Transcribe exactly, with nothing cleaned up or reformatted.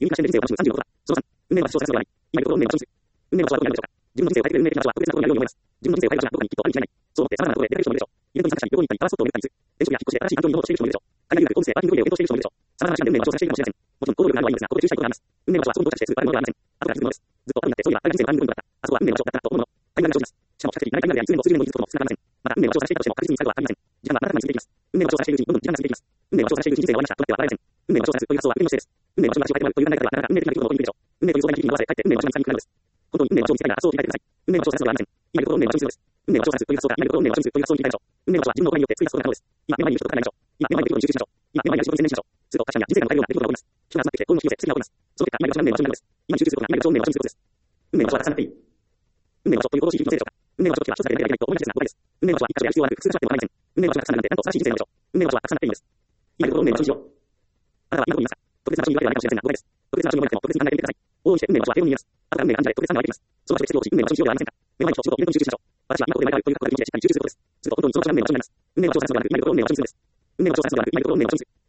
有意義な視点で人生を楽しむさんじゅうのことだ。そのさん、運命の場所を探すのではない。今いることを運命の場所にする。運命の場所はどこにあるでしょうか。自分の人生を変えてくれる運命的な場所は特別なところにあるように思います。自分の人生を変える場所がどこにきっとあるに違いない。そう思って様々なところへ出かける人もいるでしょう。イベントに参加したり、旅行に行ったり、パワースポットを巡ったりする。転職や引っ越しで新しい環境に戻ってしている人もいるでしょう。海外留学、ホームステイ、パーティングトイレを検討している人もいるでしょう。様々な手段で運命の場所を探しているかもしれません。もちろん行動力があるのはいいのですが、ここで注意したいことがあります。運命の場所はそこに到達してすぐあるものではありません。後から気づくものです。ずっと後になってそういえば、あれが人生のターニングポイントだった。あそこは運命の場所だったなと思うもの。タイムラグが生じます。しかも比較的長いタイムラグや数年の数十年の技術ともつながりません。また運命の場所を探していたとしても確実に最後はありません。時間は瞬く間に過ぎていきます。運命の場所を探しているうちにどんどん時間が過ぎていきます。運命の場所を探しているうちに人生が終わりましたとなっては笑えません。運命の場所を探すという発想は運命の姿勢です。運命の場所が違いとなるという考え方はなかなか運命的な出来事の起こりにくいでしょう。運命という壮大な響きに合わせ、かえって運命の場所に近づくのです。本当に運命の場所を見つけたいなら発想を切り替えてください。運命の場所を探すのではありません。今いることを運命の場所にするのです。運命の場所を探すという発想が今いることを運命の場所にするという発想に切り替えましょう。運命の場所は自分の行いによって作り出すことが可能です。今目の前にいる人と考えましょう。今目の前にいる出来事に集中しましょう。今目の前にいる仕事に専念しましょう。すると価値観や人生観が変えるような出来事が起こります。人が集まってきて、幸運の引き寄せ、奇跡が起こります。その結果、今いる場所は運命の場所にすることです。その結果、今いる場所は運命の場所にすることです。今に集中することが運命の場所を探さなくていい。運命の場所という行動を知る気のせいでしょうか。運命の場所ときは一つだけでないと思いがちですが、誤解です。運命の場所は一箇所やる必要はなく、複数箇所あっても構いません。運命の場所がたくさんあるなんて、なんと素晴らしい人生なのでしょう。運命の場所はたくさんあっていいんです。今いることを運命の場所にしよう。あなたは今どこにいますか。特別な場所にいるわけではないかもしれませんが、誤解です。特別な場所にいるわけでも特別に考えてみてください。往々にして運命の場所は平穏に見えます。あなたが運命があるんじゃない特別な運命があります。その場所で必要し、運命の場所にしようではありませんか。目の前の人、仕事、イベントに集中しましょう。私は今ここで前があるという覚悟ができるので、しっかり集中することです。すると本当にその場所が運命の場所になります。運命の場所を探すのではなく、今いることを運命の場所にするんです。運命の場所を探すのではなく、今いることを運命の場所にする。